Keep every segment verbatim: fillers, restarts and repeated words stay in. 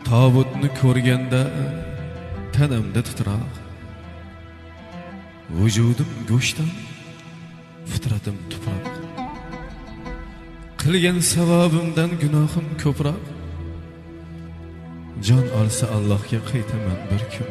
Tobutni ko'rganda tanamda titroq, vujudim go'shtdan, fitratim tuproq. Qilgan savobimdan gunohim ko'proq. Jon olsa Allohga qaytaman bir kun.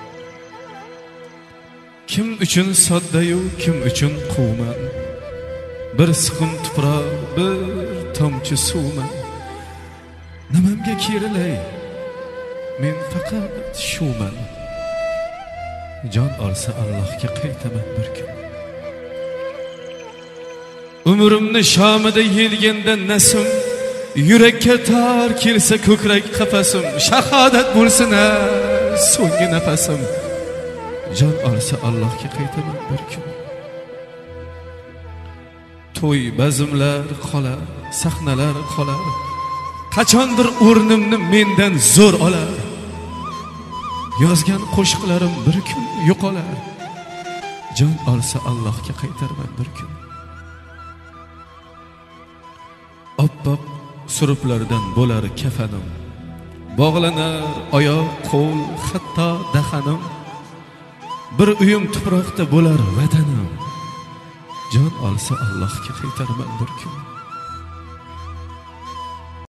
Kim uchun sodda-yu, kim uchun quvman. Bir siqim tuproq, bir tomchi suvman. Nimamga kerilay? Men faqat shuman. Jon olsa Allohga qaytaman bir kun. Umrimni shomida yelganda nasim, yurakka tor kelsa ko'krak qafasim, shahodat bo'lsin so'nggi nafasim. Jon olsa Allohga qaytaman bir kun. To'y bazmlar qolar, sahnalar qolar. Qachondir o'rnimni mendan zo'r olar. Yozgan qo'shiqlarim bir kun yo'qolar. Jon olsa Allohga qaytarman bir kun. Oppoq suruplardan bo'lar kafanim. Bog'lanar oyoq, qo'l, hatto dahanim. Bir uyum tuproqda bo'lar vatanim. Jon olsa Allohga qaytarman bir kun.